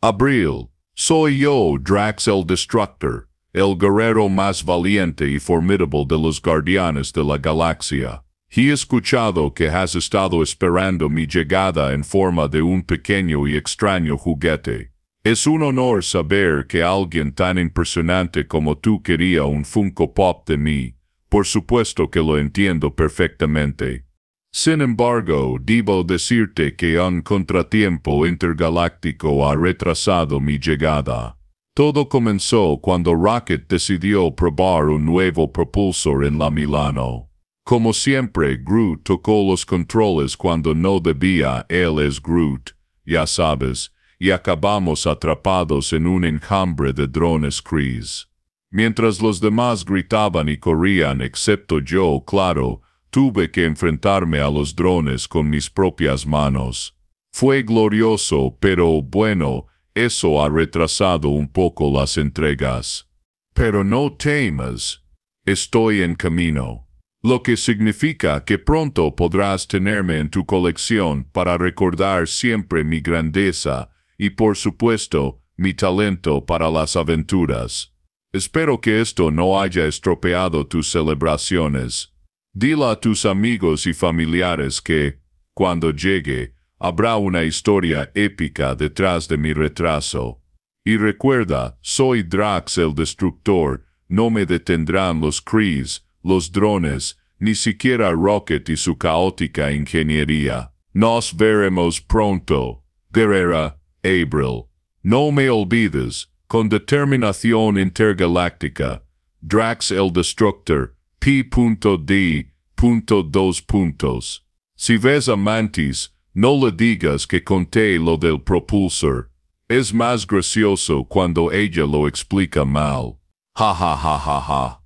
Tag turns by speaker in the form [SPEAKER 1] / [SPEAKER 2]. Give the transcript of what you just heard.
[SPEAKER 1] Abril, soy yo, Drax el Destructor, el guerrero más valiente y formidable de los guardianes de la galaxia. He escuchado que has estado esperando mi llegada en forma de un pequeño y extraño juguete. Es un honor saber que alguien tan impresionante como tú quería un Funko Pop de mí. Por supuesto que lo entiendo perfectamente. Sin embargo, debo decirte que un contratiempo intergaláctico ha retrasado mi llegada. Todo comenzó cuando Rocket decidió probar un nuevo propulsor en la Milano. Como siempre, Groot tocó los controles cuando no debía. Él es Groot, ya sabes, y acabamos atrapados en un enjambre de drones Kree. Mientras los demás gritaban y corrían, excepto yo, claro, tuve que enfrentarme a los drones con mis propias manos. Fue glorioso, pero bueno, eso ha retrasado un poco las entregas. Pero no temas, estoy en camino. Lo que significa que pronto podrás tenerme en tu colección para recordar siempre mi grandeza y, por supuesto, mi talento para las aventuras. Espero que esto no haya estropeado tus celebraciones. Dile a tus amigos y familiares que, cuando llegue, habrá una historia épica detrás de mi retraso. Y recuerda, soy Drax el Destructor, no me detendrán los Kree, los drones, ni siquiera Rocket y su caótica ingeniería. Nos veremos pronto, guerrera, Abril. No me olvides, con determinación intergaláctica, Drax el Destructor, P.D.2. Si ves a Mantis, no le digas que conté lo del propulsor. Es más gracioso cuando ella lo explica mal. Ja ja ja ja ja.